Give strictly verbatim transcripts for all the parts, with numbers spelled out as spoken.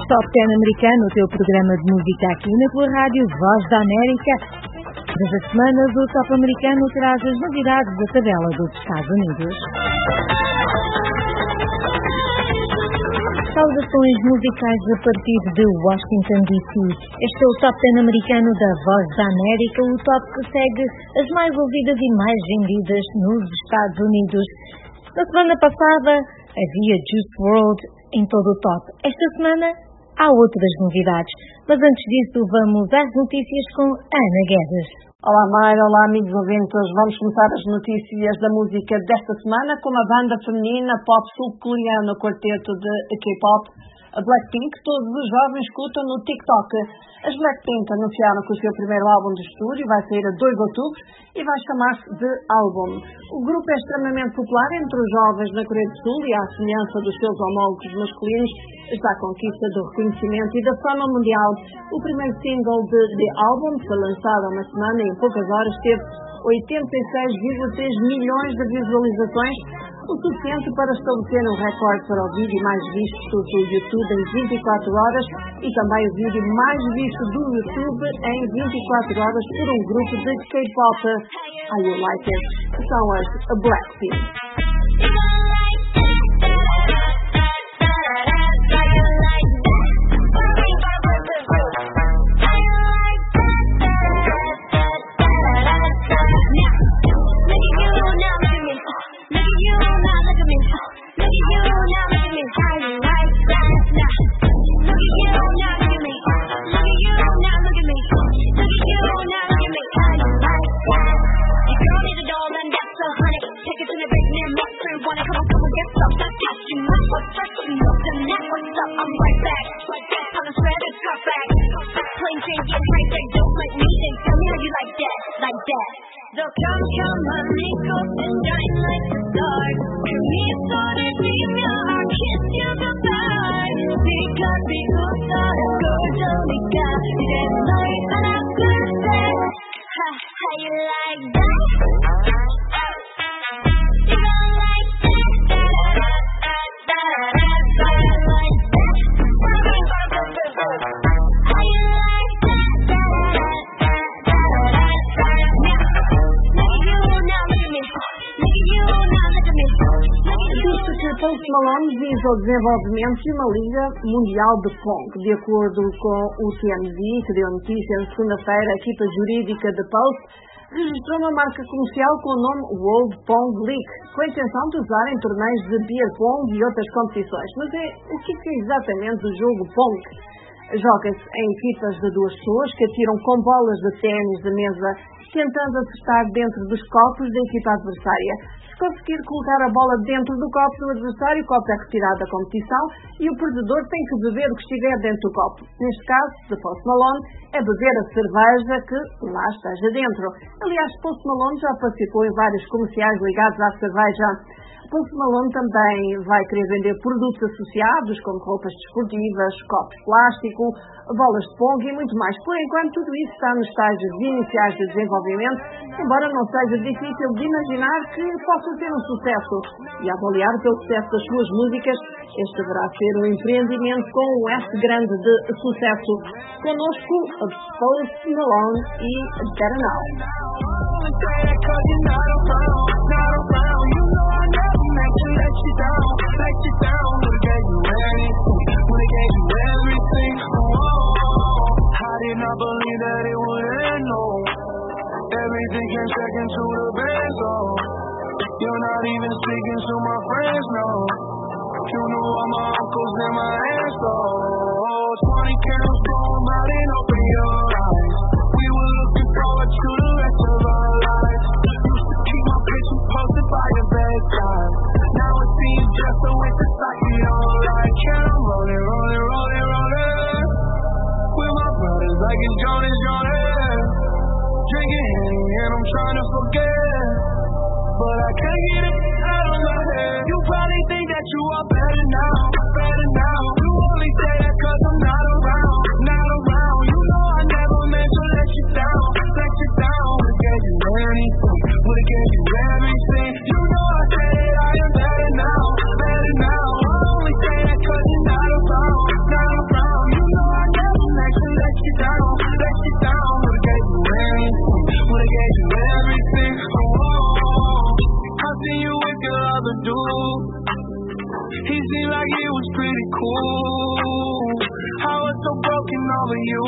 Top dez americano, o teu programa de música aqui na tua rádio Voz da América. Todas as semanas o Top americano traz as novidades da tabela dos Estados Unidos. Saudações musicais a partir de Washington, D C. Este é o Top dez americano da Voz da América, o top que segue as mais ouvidas e mais vendidas nos Estados Unidos. Na semana passada havia Juice world em todo o top. Esta semana há outras novidades, mas antes disso vamos às notícias com Ana Guedes. Olá Mayra, olá amigos ouvintes. Vamos começar as notícias da música desta semana com a banda feminina pop sul-coreana, o quarteto de K-pop, a Blackpink, que todos os jovens escutam no TikTok. As Blackpink anunciaram que o seu primeiro álbum de estúdio vai sair a dois de outubro e vai chamar-se The Album. O grupo é extremamente popular entre os jovens na Coreia do Sul e, à semelhança dos seus homólogos masculinos, está à conquista do reconhecimento e da fama mundial. O primeiro single de The Album foi lançado há uma semana e em poucas horas teve oitenta e seis vírgula seis milhões de visualizações, o suficiente para estabelecer um recorde para o vídeo mais visto do YouTube em vinte e quatro horas e também o vídeo mais visto do YouTube em vinte e quatro horas por um grupo de K-pop. Are you like it? São as Blackpink. Post Malone visa o desenvolvimento de uma Liga Mundial de Pong. De acordo com o T M Z, que deu notícia na segunda-feira, a equipa jurídica de Post registrou uma marca comercial com o nome World Pong League, com a intenção de usar em torneios de beer pong e outras competições. Mas é, o que é exatamente o jogo Pong? Joga-se em equipas de duas pessoas que atiram com bolas de ténis de mesa, tentando acertar dentro dos copos da equipa adversária. Se conseguir colocar a bola dentro do copo do adversário, o copo é retirado da competição e o perdedor tem que beber o que estiver dentro do copo. Neste caso, de Post Malone, é beber a cerveja que lá esteja dentro. Aliás, Post Malone já participou em vários comerciais ligados à cerveja. Post Malone também vai querer vender produtos associados, como roupas desportivas, copos de plástico, bolas de pong e muito mais. Por enquanto, tudo isso está nos estágios iniciais de desenvolvimento, embora não seja difícil de imaginar que possa ter um sucesso. E, a avaliar pelo sucesso das suas músicas, este deverá ser um empreendimento com um S grande de sucesso. Conosco, Post Malone e Better Now. Let you down, let you down. Would've gave you anything, would've gave you everything. Oh, I did not believe that it would end, no. Everything came second to the best, oh. You're not even speaking to my friends, no. You know all my uncles and my aunts, oh. Twenty candles blowing out and open your eyes. We were looking forward to the rest of our lives. Used to keep my picture posted by your bedside. Now it seems just a waste of sight. We don't like it. I'm rolling, rolling, rolling, rolling with my brothers like it's Jonas, Jonas. Drinking Henny and I'm trying to forget, but I can't get it out of my head. You probably think that you are better now, better now. You only say that cause I'm not around, not around. You know I never meant to let you down, let you down. Would've gave you anything, would've gave you everything. You know I said it, I am better now, better now. I only say that cause you're not around, not around. never do. He seemed like it was pretty cool. I was so broken over you.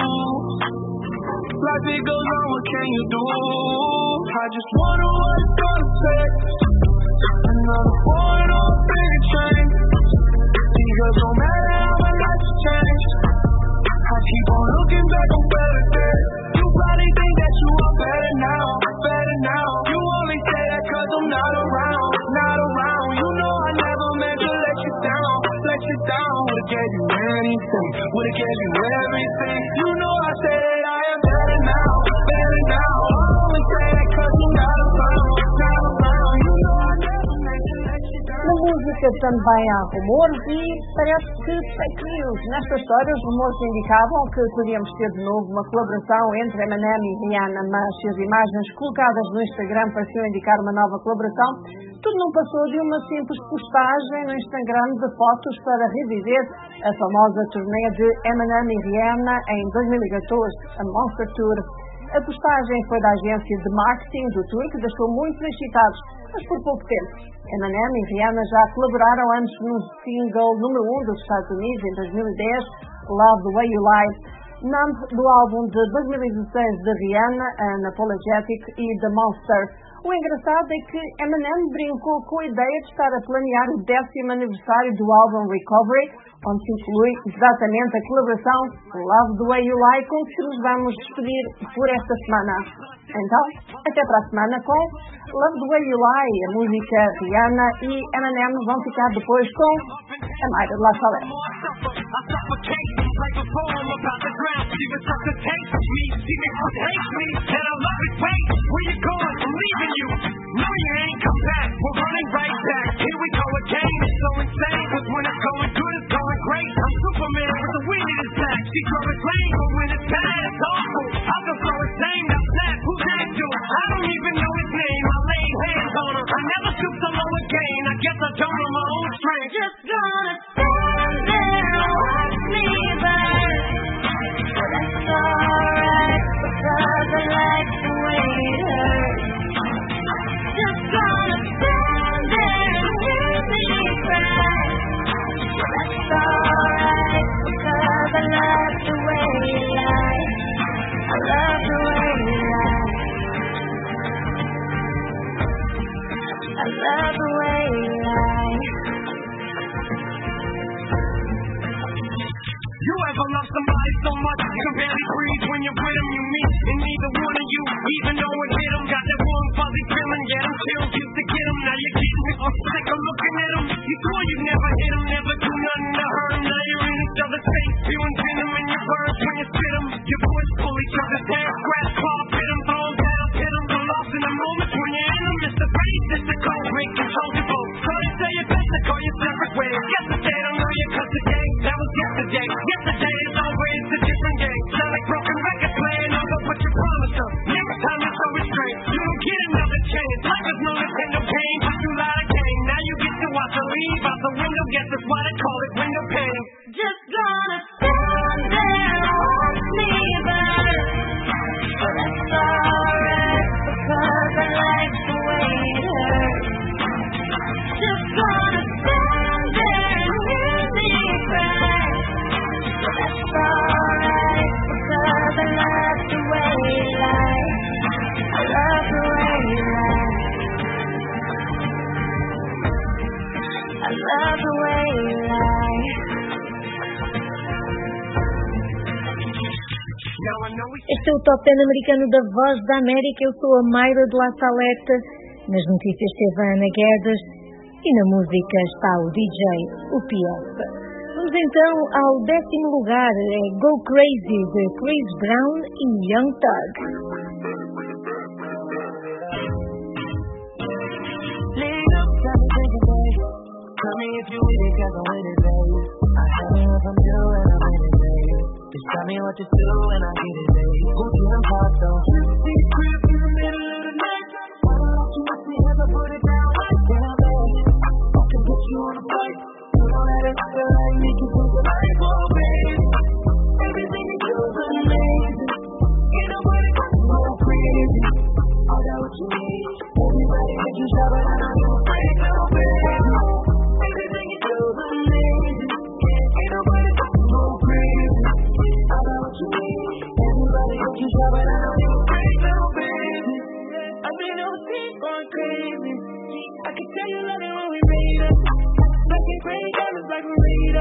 Life it goes on, what can you do? I just wonder what it's gonna take. Another foreign or a bigger change. Because no matter how my life has changed, I keep on looking back on better days. You probably think that you are better now, better now. You only say that cause I'm not around, not around. You know I never meant to let you down, let you down. Would've gave you anything, would've gave you everything. You know I said that I am better now, better now. I only say that cause I'm not around, not around. You know I never meant to let you down. Na música também há rumores e parece que fake news. Nesta história, os rumores indicavam que podíamos ter de novo uma colaboração entre Eminem e Rihanna, mas se as imagens colocadas no Instagram pareciam indicar uma nova colaboração, tudo não passou de uma simples postagem no Instagram de fotos para reviver a famosa turnê de Eminem e Rihanna em dois mil e catorze, a Monster Tour. A postagem foi da agência de marketing do tour, que deixou muitos excitados, mas por pouco tempo. Eminem e Rihanna já colaboraram antes no single número um dos Estados Unidos, em dois mil e dez, Love the Way You Lie, Numb do álbum de dois mil e dezesseis de Rihanna, Unapologetic, e The Monster. O engraçado é que Eminem brincou com a ideia de estar a planear o décimo aniversário do álbum Recovery, onde se inclui exatamente a colaboração Love the Way You Lie, com que nos vamos despedir por esta semana. Então, até para a semana com Love the Way You Lie. A música Rihanna e Eminem vão ficar depois com a Mayra de La Salette. Like a poem about the ground, she resuscitates me. She makes me hate me, and I love it. Wait, where you going? I'm leaving you. No, you ain't come back. We're running right back. Here we go again. It's so insane, cause when it's going good, it's going great. I'm Superman with the wind in his back. She throw his lane, but when it's bad, it's awful. I can throw his name, now that, who's that dude? I don't even know his name. I laid hands on her. I never stoop so low again. I guess I don't know my own strength. Just gonna stand there and watch me burn. But that's alright, because I like the way it hurts. Just gonna stand there and hear me cry. But that's alright, because I love the way you lie. I love the way you lie. I love the way you lie. You ever love somebody so much you can barely breathe when you're with them, you meet, and neither one of you even know it hit them. Got that warm fuzzy feeling, yeah, them chills used to get them. Now you're getting me so sick of looking at them. You swore you'd never hit them, never do nothing to hurt them. Now you're in each other's face, spewing venom in your words when you spit them. Your boys pull each other's hair, scratch, claw, pit them, throw them down, hit them. The lost in the moments when you're in them. It's the pace, it's the cold, make control your boat. So they say your best to call you separate ways. Yesterday, don't know you, cause today, that was yesterday. Yesterday is over, it's a different game. Sound like broken records playing over what you promised them. Next time you show restraint, you don't get another chance. Life is no Nintendo game, but you lied again. Now you get to watch her leave out the window. Guess that's why they call it window pane. Just gonna stand there and watch me burn. But that's alright, because I like the way it hurts. Just gonna stand there and hear me cry. But that's alright, because I love the way you lie. I love the way you lie. I love the way you lie. Este é o Top dez americano da Voz da América. Eu sou a Mayra de La Salette. Nas notícias esteve a Ana Guedes e na música está o D J, o P S. Vamos então ao décimo lugar, é Go Crazy, de Chris Brown e Young Thug. Tell me if you with it, cause I'm with it, babe. I hang up from you and I'm with it, babe. Just tell me what to do and I get it, babe. Gucci and Pasto. Fifty crib in the middle of the night. Why don't you let me ever put it down right now, babe? I can put you on a flight. You don't let it feel like me, you think that I go, babe. Everything you do is amazing. Ain't nobody gonna go crazy. I got what you need. Everybody make you shout, but I know you're afraid, no, babe. Pretty diamonds like Marita.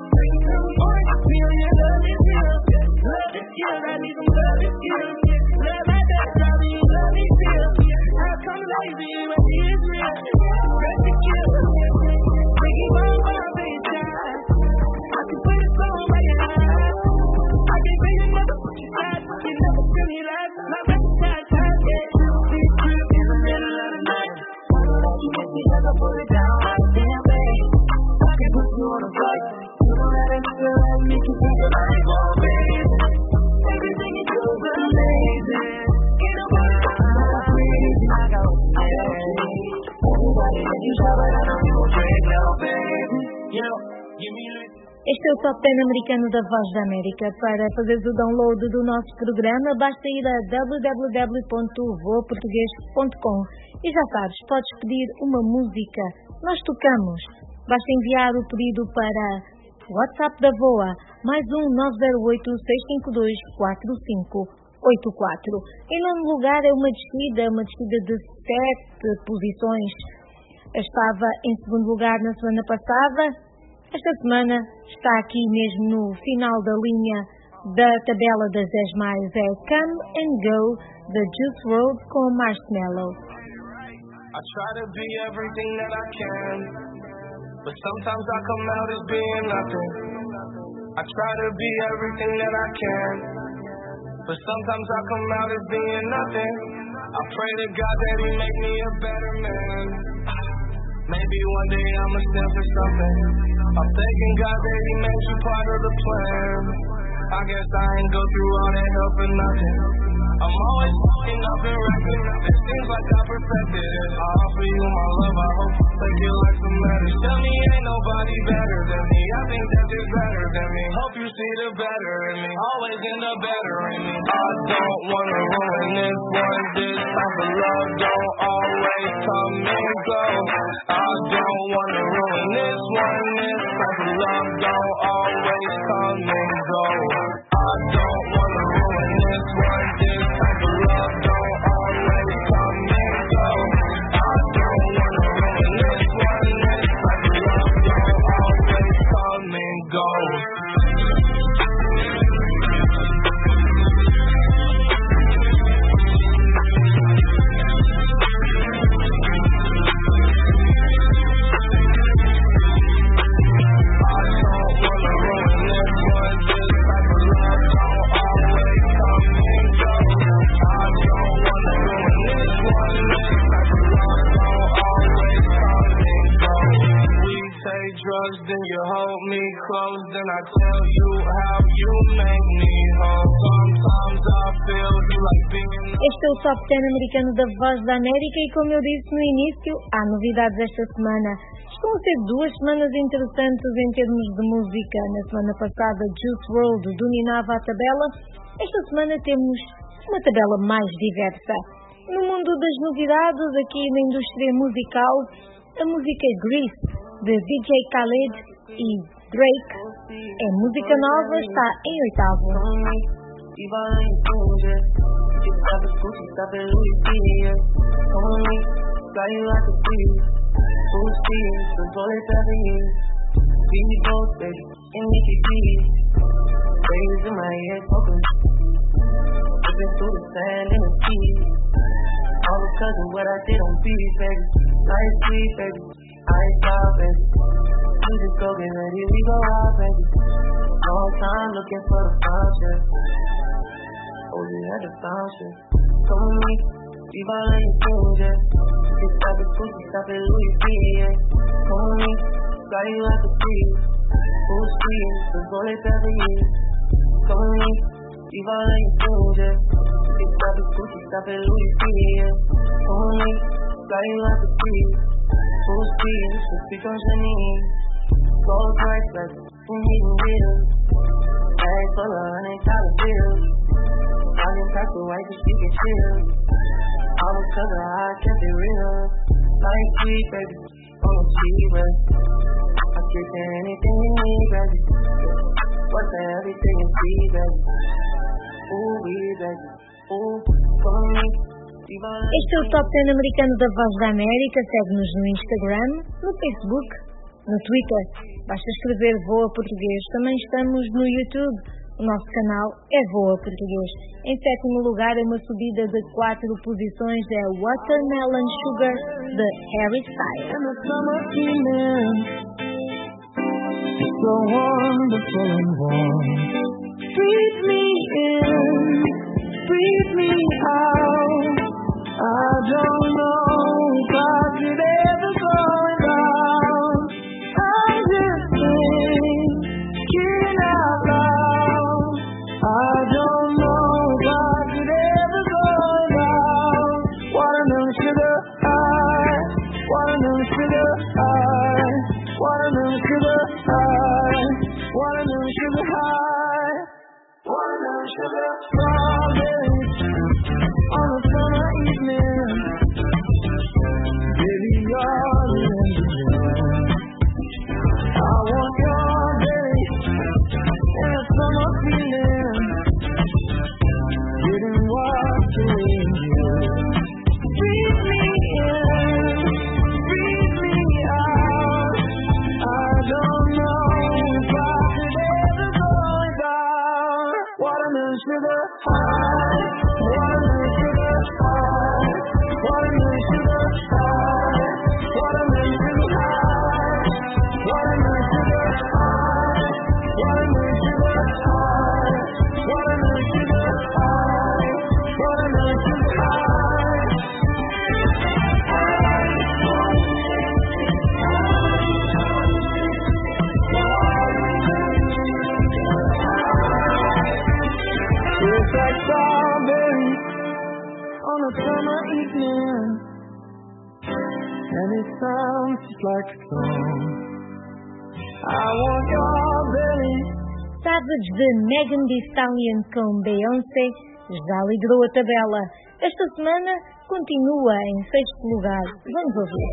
Me on your love is real. Love is skill, I need some love is skill. Love like that, probably you love me still. I come lazy, but she is real. Press the kill. Thinking about my face time. I can put a song by your eyes. I can bring a motherfucking side. You never feel me like my reputation. Yeah, this crib in the middle of the night. You make me have to put it down like a damn thing. I can put you on a flight. You don't let it feel like me, you think that I ain't more, baby. Everything you do is amazing. Ain't nobody so crazy like I was saying. Everybody that you shout, but I know you won't break now, baby. You know, give me a Este é o Top dez americano da Voz da América. Para fazeres o download do nosso programa, basta ir a w w w ponto voa português ponto com e já sabes, podes pedir uma música. Nós tocamos. Basta enviar o pedido para WhatsApp da Voa, mais um nove zero oito, seis cinco dois, quatro cinco oito quatro. Em nono lugar é uma descida, uma descida de sete posições. Estava em segundo lugar na semana passada. Esta semana está aqui mesmo no final da linha da tabela das dez mais. É Come and Go, da Juice world com Marshmello. I try to be everything that I can, but sometimes I come out as being nothing. I try to be everything that I can, but sometimes I come out as being nothing. I pray to God that He make me a better man. Maybe one day I'ma stand for something. I'm thanking God that He made you part of the plan. I guess I ain't go through all that hell for nothing. I'm always fucking up and rapping. It seems like I perfected it. I offer you my love, I hope you take it like some matters. Tell me ain't nobody better than me. I think that you're better than me. Hope you see the better in me. Always end up better in me. I don't wanna ruin this one. This type of love don't always come and go. I don't wanna ruin this one. This type of love don't always come and go. I don't wanna ruin this one. This type of love don't always come and go. I don't wanna ruin this one. This type of love don't always come and go. Drugs, then you hold me close, then I tell you how you make me whole. Sometimes I feel you like being... Este é o Top dez americano da Voz da América e, como eu disse no início, há novidades esta semana. Estão a ser duas semanas interessantes em termos de música. Na semana passada, Juice world dominava a tabela. Esta semana temos uma tabela mais diversa. No mundo das novidades, aqui na indústria musical, a música Grease, de D J Khaled e Drake, é música nova, está em oitavo. I ain't stopping. You just go get ready, we go out, baby. Long time looking for the function. Oh, you had the function. Come with me, we ballin' your tunes, yeah. You stop it, pussy, stop it, Louis V, yeah. Come with me, got you like a tree. Full speed, the bullet every year. Come with me, we ballin' your tunes, yeah. You stop it, pussy, stop it, Louis V, yeah. Come with me, got you like a tree. Full speed, so speak on your knees. Gold price, like in hidden wheels. Bag full of hundred dollar bills. I didn't pack the white so she can chill. All because of how I kept it real. Like sweet, baby, on the cheap, baby. I get you anything you need, baby. What's the everything you see, baby? Ooh, we, baby. Ooh, come me. Este é o Top dez americano da Voz da América. Segue-nos no Instagram, no Facebook no Twitter. Basta escrever Voa Português. Também estamos no YouTube. O nosso canal é Voa Português. Em sétimo lugar, uma subida de quatro posições é Watermelon Sugar, de Harry Styles. So wonderful and warm. Breathe me in, breathe me out. I don't know if I could ever go down. I'm just thinking out loud. I don't know if I could ever go down. Watermelon sugar high, watermelon sugar high, watermelon sugar high, watermelon sugar high, watermelon sugar strawberries on a summer evening. Baby, you're the engineer. I want your belly and a summer feeling. Getting washed away in you. Breathe me in, breathe me out. I don't know if I could ever go down. Watermelon sugar high, watermelon sugar high, watermelon sugar high, watermelon sugar high, watermelon sugar high, watermelon sugar high, watermelon sugar high, watermelon sugar high. It's like strawberries on a summer evening, and it sounds just like a song. I want your belly. Savage de Megan Thee Stallion com Beyoncé já liderou a tabela. Esta semana continua em sexto lugar. Vamos ouvir.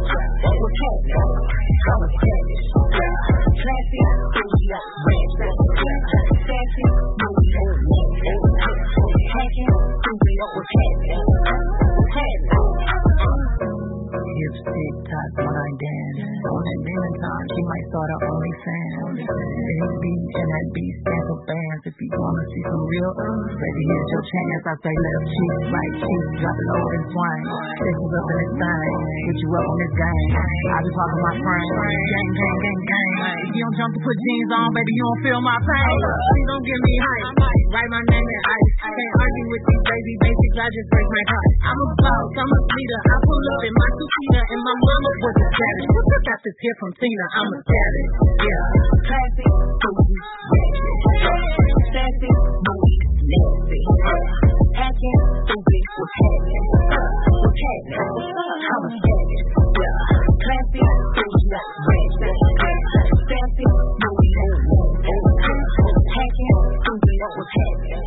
Hips tick tock when I dance. On that dinner time, she might start her OnlyFans. And his beat and that beat stand for bands. If you wanna see some real, baby, here's your chance. I say left cheek, right cheek, drop it low and swing. Take you up in this thing, get you up on this game. I be talking my frame, gang, gang, gang, gang. If you don't jump to put jeans on, baby, you don't feel my pain. Please don't give me hype. Write my name in ice. Can't argue with these baby basics, I just break my heart. I'm a boss, I'm a leader. I pull up in my two-seater and my mama was a savage. Got this here from Tina, I'm a savage. Yeah, classic, booty, ratchet. Sassy, moody, nasty. Hacking, stupid, what's happening? What's happening? I'm a savage. Yeah, classic, booty, ratchet. Sassy, moody, nasty. Hacking, stupid, what's happening?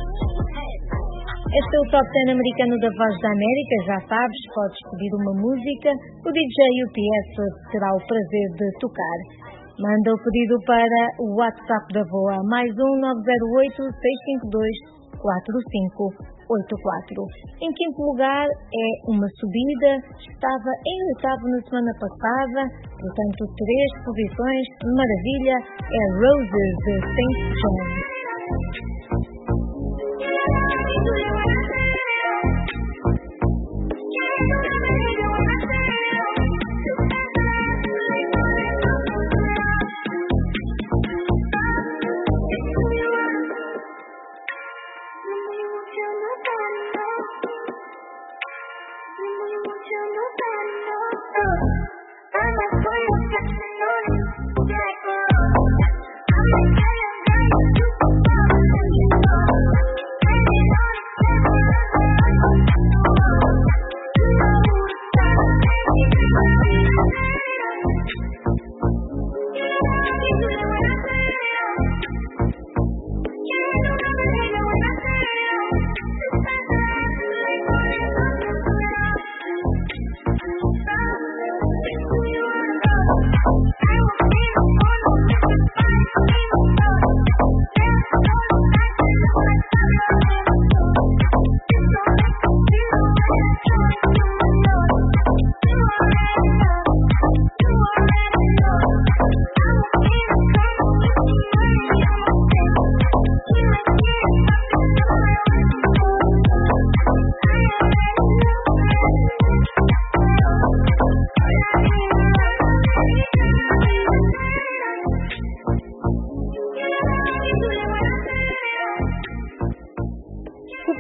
Este é o Top dez americano da Voz da América, já sabes, podes pedir uma música, o D J U P S terá o prazer de tocar. Manda o pedido para o WhatsApp da Voa, mais um nove zero oito, seis cinco dois, quatro cinco oito quatro. Em quinto lugar é uma subida, estava em oitavo na semana passada, portanto três posições, maravilha, é Roses de Saint John. I'm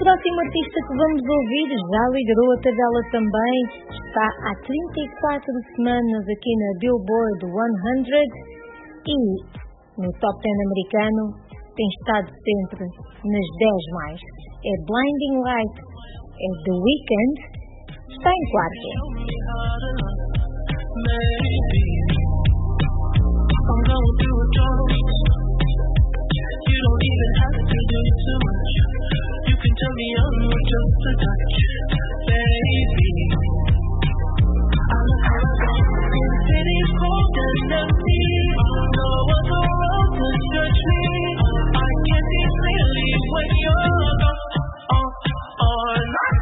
próximo artista que vamos ouvir já liderou a tabela também. Está há trinta e quatro semanas aqui na Billboard cem e no Top dez americano tem estado sempre nas dez mais. É Blinding Lights, é The Weeknd, está em quarto. You don't even have to do too much. You can turn me on with just a touch, baby. I love how I go. The city's cold and empty. No one's around to judge me. I can see clearly when you're gone. Oh, oh, not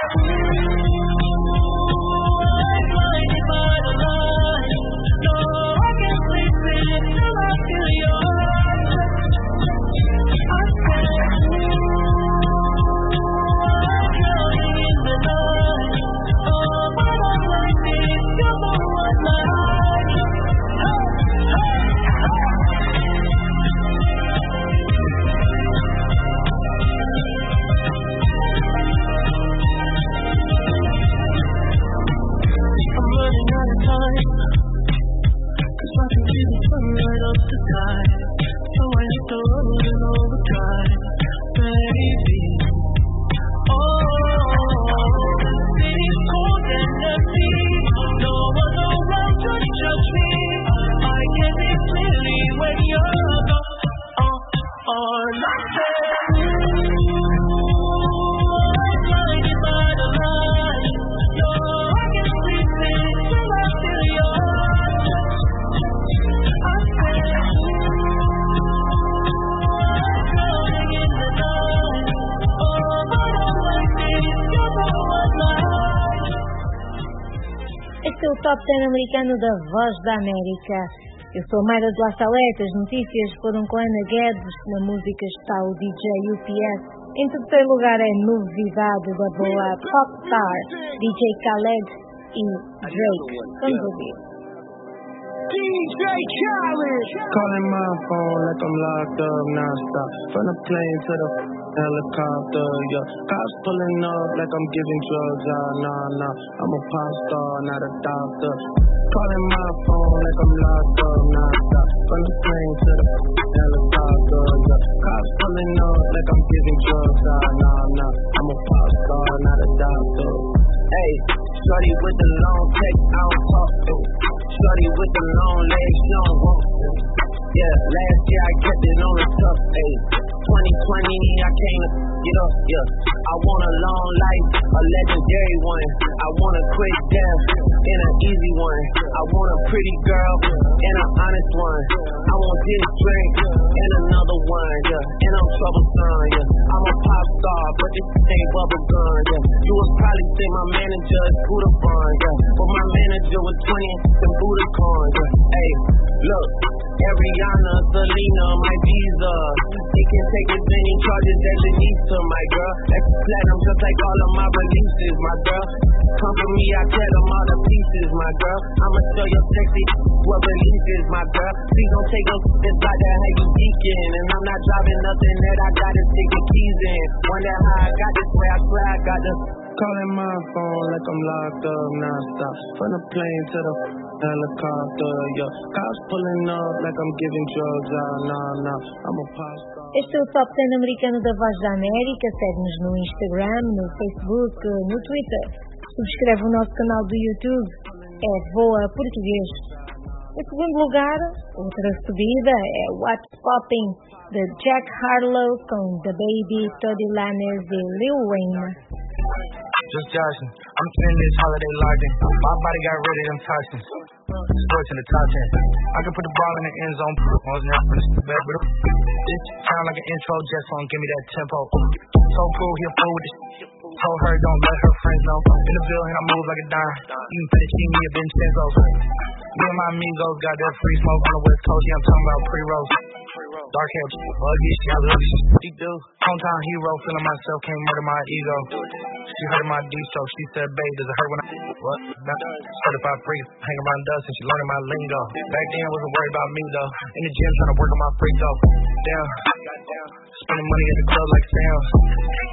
I'm blinded by the light. No, I can't sleep till I feel your O Top dez americano da Voz da América. Eu sou a Mayra de La Salete. As notícias foram com Ana Guedes. Na música está o D J U P S. Em terceiro lugar é novidade da boa Popstar, D J Khaled e Drake. Vamos ouvir. D J Khaled. Calling my phone like I'm locked up non-stop. From the plane to the helicopter, yeah. Cops pulling up like I'm giving drugs. Ah, nah, nah. I'm a pop star, not a doctor. Calling my phone like I'm locked up non-stop. From the plane to the helicopter, yeah. Cops pulling up like I'm giving drugs. Ah, nah, nah. I'm a pop star, not a doctor. Hey, shorty with the long text, I don't talk to. Shorty with the long legs, she don't walk to. Yeah, last year I kept it on the tough, ayy. twenty twenty, I came to get up, yeah. I want a long life, a legendary one. I want a quick death, and an easy one. I want a pretty girl, and an honest one. I want this drink, and another one, yeah. And I'm troublesome, yeah. I'm a pop star, but this ain't bubble gum, yeah. You would probably say my manager is Buddha Bond, yeah. But my manager was twenty and Buddha Corn, yeah. Hey, look. Ariana, Selena, my visa. He can take as many charges as it needs to, my girl. That's platinum just like all of my releases, my girl. Come for me, I tear them all to pieces, my girl. I'ma show you sexy what releases, my girl. Please don't take no it's like that how you geeking. And I'm not driving nothing that I gotta stick the keys in. Wonder how I got this way, I swear I got the calling my phone like I'm locked up non-stop. From the plane to the helicopter, yeah. Cops pulling up like I'm giving drugs. Ah, nah, nah. I'm a pop star. Este é o Top dez americano da Voz da América. Segue-nos no Instagram, no Facebook, no Twitter. Subscreve o nosso canal do YouTube. É Voa Português. Em segundo lugar, outra subida é What's Popping, de Jack Harlow com The Baby, Toddy Lanez e Lil Wayne. Just joshing, I'm spending this holiday locked in. My body got rid of them toxins. Sports in the top ten. I can put the ball in the end zone. I was never for the bed, but this sound like an intro jet song. Give me that tempo. So cool, he a fool with this. Told her don't let her friends know. In the building, I move like a dime. Eating fettuccine at Vincenzo's. Me and my amigos got that free smoke on the West Coast. Yeah, I'm talking about pre-rolls. Dark hair, buggy, she got little she do. Hometown hero, feeling myself, can't murder my ego. She heard my D-stroke, she said, babe, does it hurt when I... What? Certified freak, hang around dust and she learning my lingo. Back then, wasn't worried about me, though. In the gym, trying to work on my freak, though. Damn. Spending money at the club like Sam.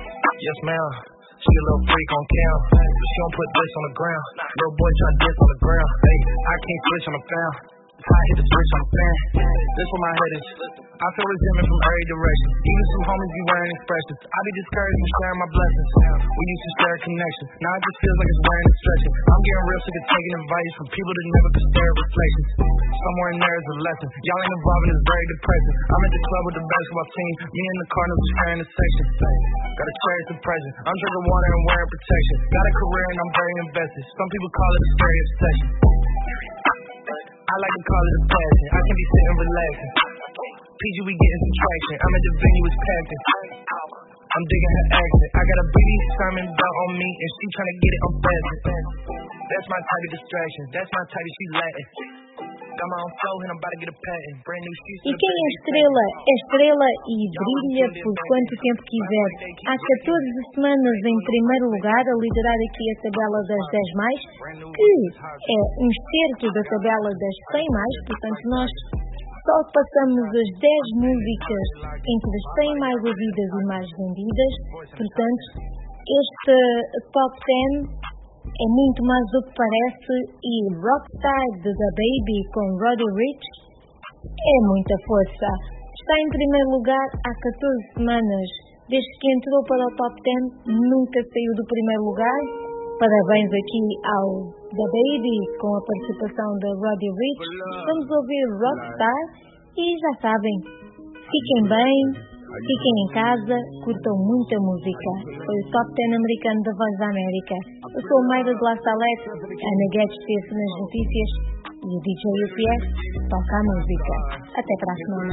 Yes, ma'am. She a little freak on cam. She don't put this on the ground. Little boy try this on the ground. Hey, I can't switch on the fan. I hit the switch on the fan. This where my head is. I feel resentment from every direction. Even some homies be wearing expressions. I be discouraged from sharing my blessings. We used to share a connection. Now it just feels like it's wearing and stretching. I'm getting real sick of taking advice from people that never could stare at reflections. Somewhere in there is a lesson. Y'all ain't involved and it's very depressing. I'm at the club with the basketball team. Me and the Cardinals was sharing the section. Gotta cherish the present. I'm drinking water and wearing protection. Got a career and I'm very invested. Some people call it a scary obsession. I like to call it a passion. I can be sitting relaxing. P G, we getting some traction. I'm at the venue, it's packed. I'm digging her accent. I got a B D Simon belt on me, and she tryna get it on fast. That's my type of distraction. That's my type of she Latin. Got my own flow and I'm about to get a patent. Brand new shoes. E quem é estrela? É estrela e brilha por quanto tempo quiser. Há catorze semanas em primeiro lugar a liderar aqui a tabela das dez mais, que é um excerto da tabela das cem mais, portanto nós só passamos as dez músicas entre as cem mais ouvidas e mais vendidas, portanto este top dez é muito mais do que parece e Rockstar de The Baby com Roddy Ricch é muita força. Está em primeiro lugar há catorze semanas. Desde que entrou para o top dez, nunca saiu do primeiro lugar. Parabéns aqui ao The Baby com a participação de Roddy Ricch. Vamos ouvir Rockstar e já sabem, fiquem bem, fiquem em casa, curtam muita música. Foi o Top dez americano da Voz da América. Eu sou o Mayra de La Salette, Ana Guedes esteve nas notícias e o D J U P S toca a música. Até para a semana.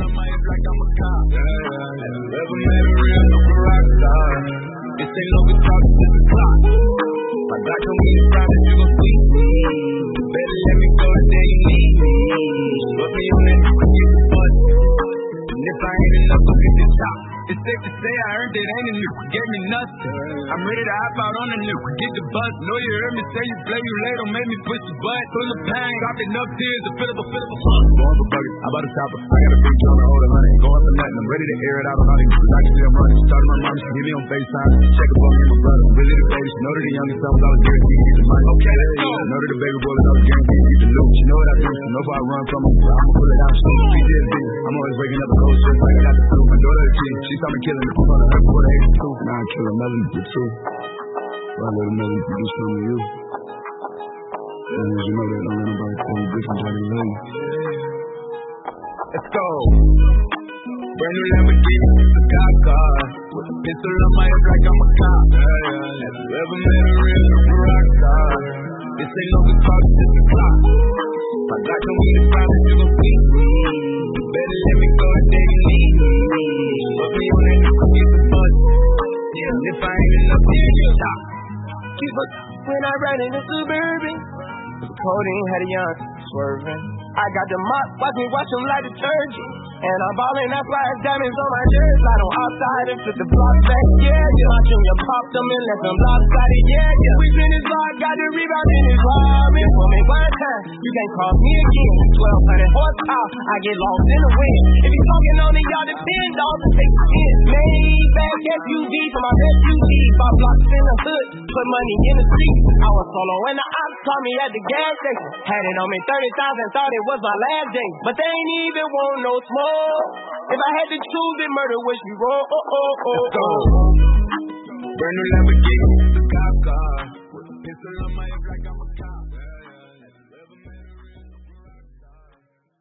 If I ain't enough, I'll get the top. It's safe to say I earned it, ain't a new. Gave me nothing. I'm ready to hop out on the new. Get the bus. Know you heard me say you play you late. Don't make me push the butt. Full of pain. Dropped enough tears to fill up a fill up a fuck. Going for buggers. I bought a chopper. I got a big drum to hold a hundred. Going for nothing. I'm ready to air it out on all these I can see I'm running. Started my mom. She hit me on FaceTime. Check up on me and my brother. Really the baby. She know that the youngest son was always guaranteed to get the money. Okay, let's go. Know that the baby boy was always guaranteed to get the loot. She know what I do. She know if I run from her, I'ma pull it out. She P T S D. I'm always waking up a cold shit like I got the flu. My daughter is cheating. She saw me killing it. On the earth for the age of two. Now I kill another the truth. Well, I let another do something to you. And as you know that don't let nobody tell you different than you love you. Let's go. Brand new Lamborghini, a cop car. With a pistol on my hip like I'm a cop. Yeah, yeah. Have you ever met a real rock star? This ain't no guitar, this is a clock. If I got some weed, it's probably you gon' see me. You better let me go and then you need me. Put me on that, you can get the bus. Yeah, if I ain't enough, then you stop. Keep up when I ride in the Suburban. Codeine had a young swerving. I got the mop, watch me wash them like detergent. And I'm ballin', that's why it's diamonds on my jersey. Slide on outside and flip the block back, yeah, yeah. My junior popped them and left them lopsided, yeah, yeah. We been his block, got the rebound in his robin. For me one time, you can't cross me again. twelve hundred horsepower, I get lost in the wind. If you talking on it, y'all depend on the take the in. Maybach S U V for my refugees. Five blocks in the hood, put money in the street. I was solo when the ops called me at the gas station. Had it on me thirty thousand, thought it was my last day. But they ain't even want no smoke. If I had to choose it, murder wish we roll. Oh, oh, oh, oh. Brand new Lamborghini, a cop car with a pistol on my